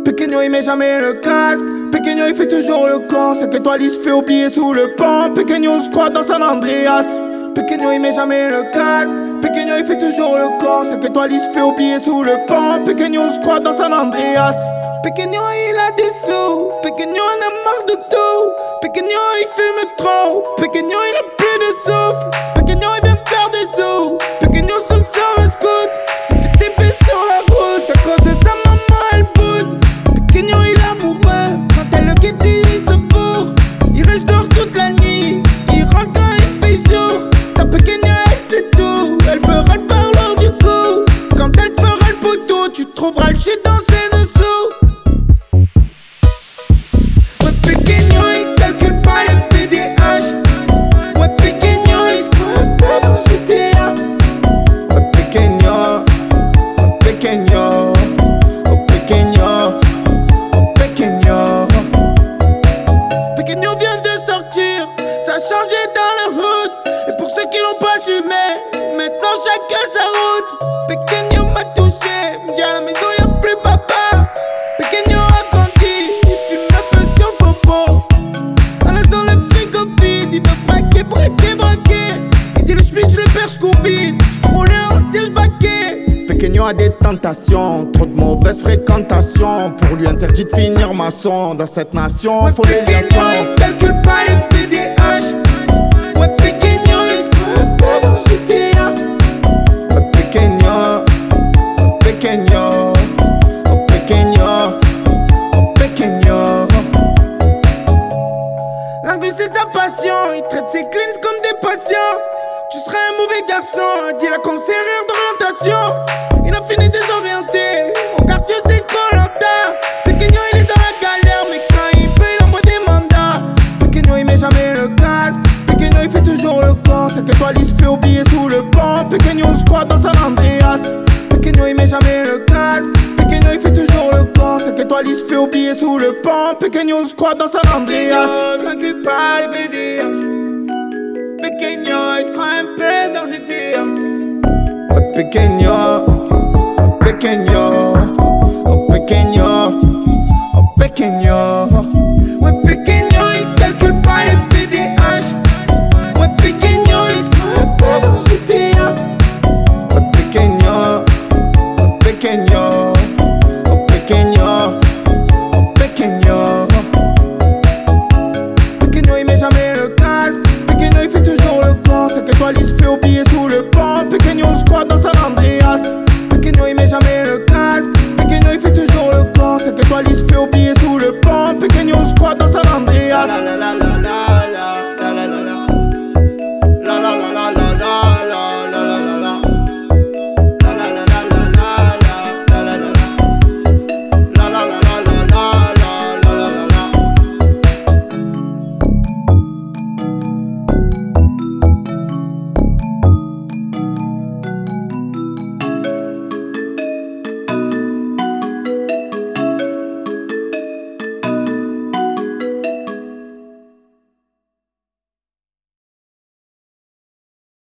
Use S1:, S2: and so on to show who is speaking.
S1: Pequeño il met jamais le casque. Pequeño il fait toujours le con. 5 étoiles il se fait oublier sous le pont. Pequeño on se croit dans San Andreas. Pequeño il met jamais le casque. Pequeño il fait toujours le con. 5 étoiles il se fait oublier sous le pont. Pequeño on se croit dans San Andreas. Pequeño il a des sous. Pequeño en a marre de tout. Pequeño il fume trop. Pequeño il a plus de souffle. Pequeño il vient de faire des sous. Pequeño se sort un scout. Il fait des baisses sur la route. À cause de sa maman elle boude. Pequeño il est amoureux. Quand elle le quitte il se bourre. Il reste dehors toute la nuit. Il rentre quand il fait jour. Ta Pequeño elle c'est tout. Elle fera le parloir du coup. Quand elle te fera le poteau, tu trouveras le shit dans ses dessous. Ça a changé dans la route. Et pour ceux qui l'ont pas assumé, maintenant chacun sa route. Pequeño m'a touché, me dit à la maison y'a plus papa. Pequeño a grandi, il fume un peu sur le popo. À la zone le frigo vide, il veut braquer, braquer, braquer. Il dit le schmitt je le perche Covid, je veux rouler en siège baquet. Pequeño a des tentations, trop de mauvaise fréquentation. Pour lui interdit de finir maçon. Dans cette nation, faut les liaisons. Pequeño il calcule pas les PDH. Ouais Pequeño il se croit pas dans GTA. Ouais Pequeño, oh Pequeño, oh Pequeño, oh Pequeño. L'angle c'est sa passion, il traite ses clients comme des patients. Tu serais un mauvais garçon, dit la conseillère d'orientation. Il a fini désorienté, au quartier c'est Koh-Lanta. Pequeño il est dans la galère, mais quand il peut il envoie des mandats. Pequeño il met jamais le casque. Pequeño il fait toujours le con. 5 étoiles il se fait oublier sous le pont. Pequeño on se croit dans San Andreas. Pequeño il met jamais le casque. Pequeño il fait toujours le con. 5 étoiles il se fait oublier sous le pont. Pequeño on se croit dans San Andreas. Vaincu par les BDH. Pequeño il se croit un peu dans GTA. Ouais Pequeño.